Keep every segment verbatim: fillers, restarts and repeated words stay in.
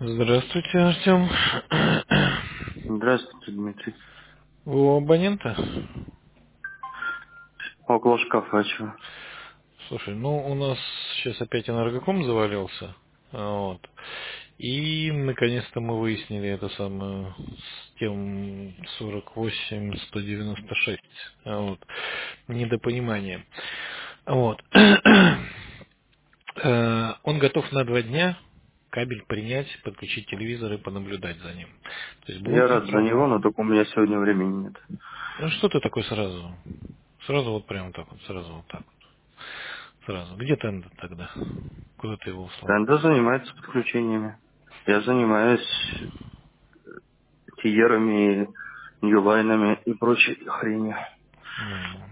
Здравствуйте, Артем. Здравствуйте, Дмитрий. Вы у абонента? Около шкафа, а чего? Слушай, ну у нас сейчас опять энергоком завалился. Вот. И наконец-то мы выяснили это самое с тем сорок восемь сто девяносто шесть. Вот. Недопонимание. Вот. Э, Он готов на два дня кабель принять, подключить телевизор и понаблюдать за ним. То есть Я будет рад за него, центральный. но только у меня сегодня времени нет. Ну что ты такой сразу? Сразу вот прямо так вот, сразу вот так вот. Сразу. Где Тенда тогда? Куда ты его услал? Тенда занимается подключениями. Я занимаюсь тиерами, ньюлайнами и прочей хренью. Ну,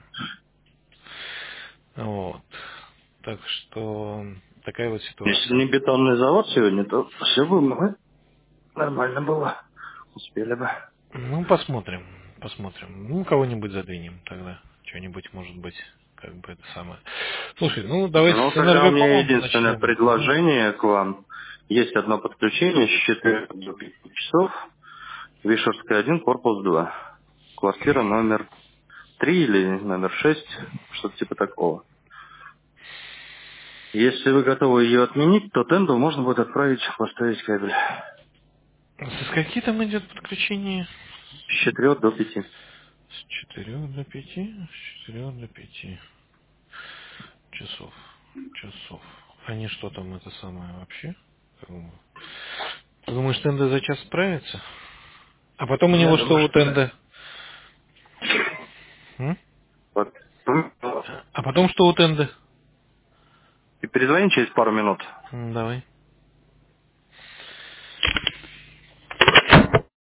вот. Так что такая вот Если ситуация. не бетонный завод сегодня, то все бы мы нормально было. Успели бы. Ну, посмотрим. Посмотрим. Ну, кого-нибудь задвинем тогда. Что-нибудь, может быть, как бы это самое. Слушай, ну давай Ну, с тогда у меня энергокомом единственное начнем. Мгм. предложение к вам. Есть одно подключение с четырёх до пяти часов. Вишерская один, корпус два. Квартира номер три или номер шесть, что-то типа такого. Если вы готовы ее отменить, то тенду можно будет отправить поставить кабель. Со скольки там идет подключение? С четырех до пяти. С четырех до пяти? С четырех до пяти часов. Часов. Они что там это самое вообще? Как бы, ты думаешь, Тенда за час справится? А потом у Я него думаю, что у что да. Тенда? М? Вот. А потом что у Тенда? И перезвони через пару минут. М, Давай.